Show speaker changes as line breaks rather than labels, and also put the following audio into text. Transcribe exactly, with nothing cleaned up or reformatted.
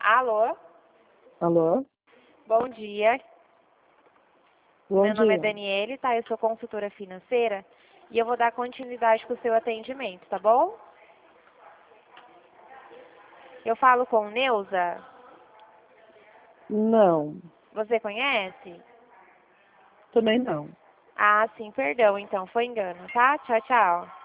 Alô?
Alô?
Bom dia.
Bom
Meu nome é
dia.
Daniele, tá? Eu sou consultora financeira e eu vou dar continuidade com o seu atendimento, tá bom? Eu falo com Neuza.
Não,
Você conhece?
também não.
Ah, sim, perdão, então, foi engano, tá? Tchau, tchau.